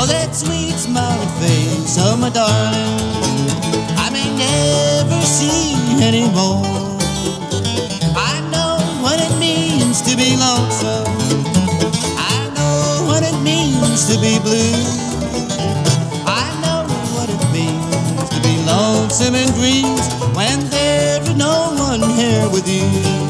Oh, that sweet smiling face of my darling, I may never see anymore. I know what it means to be lonesome. I know what it means to be blue. I know what it means to be lonesome and green when there's no one here with you.